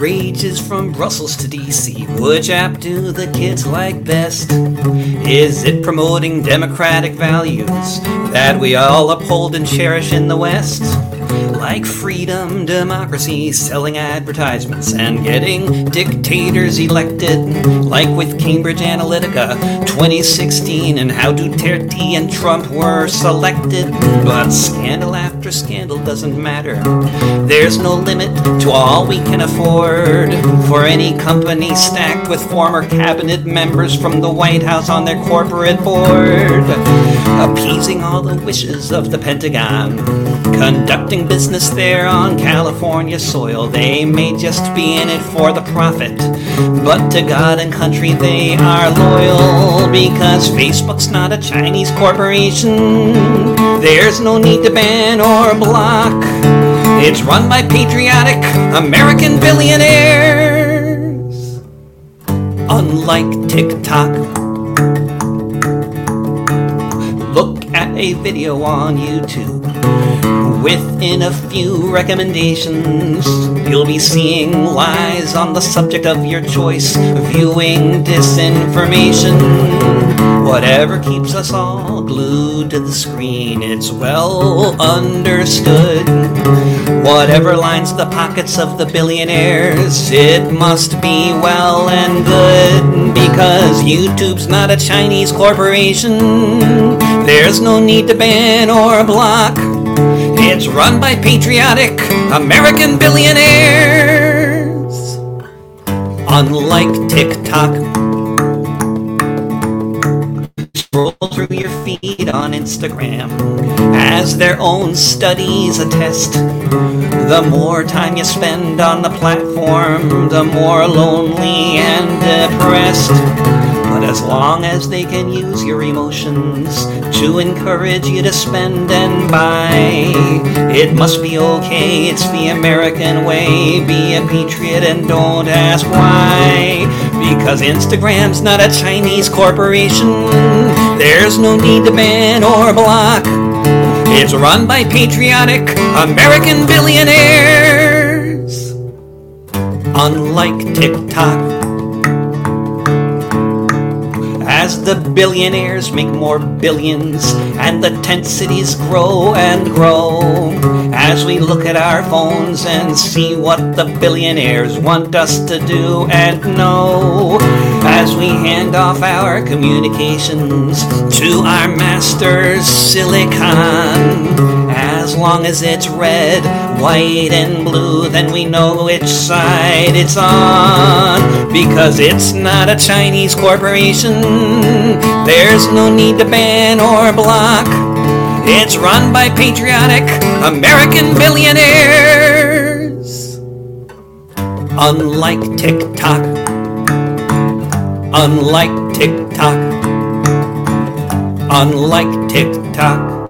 rages from Brussels to DC. Which app do the kids like best? Is it promoting democratic values that we all uphold and cherish in the West? Like freedom, democracy, selling advertisements, and getting dictators elected, like with Cambridge Analytica 2016 and how Duterte and Trump were selected. But scandal after scandal doesn't matter. There's no limit to all we can afford for any company stacked with former cabinet members from the White House on their corporate board, appeasing all the wishes of the Pentagon, conducting business there on California soil. They may just be in it for the profit, but to God and country they are loyal, because Facebook's not a Chinese corporation. There's no need to ban or block. It's run by patriotic American billionaires. Unlike TikTok, look at a video on YouTube. Within a few recommendations, you'll be seeing lies on the subject of your choice, viewing disinformation. Whatever keeps us all glued to the screen, it's well understood. Whatever lines the pockets of the billionaires, it must be well and good, because YouTube's not a Chinese corporation. There's no need to ban or block. It's run by patriotic American billionaires. Unlike TikTok, scroll through your feed on Instagram. As their own studies attest, the more time you spend on the platform, the more lonely and depressed. But as long as they can use your emotions to encourage you to spend and buy, it must be okay, it's the American way. Be a patriot and don't ask why, because Instagram's not a Chinese corporation. There's no need to ban or block. It's run by patriotic American billionaires. Unlike TikTok, as the billionaires make more billions and the tent cities grow and grow, as we look at our phones and see what the billionaires want us to do and know, as we hand off our communications to our masters, Silicon, as long as it's red, white, and blue, then we know which side it's on, because it's not a Chinese corporation. There's no need to ban or block. It's run by patriotic American billionaires. Unlike TikTok, unlike TikTok, unlike TikTok.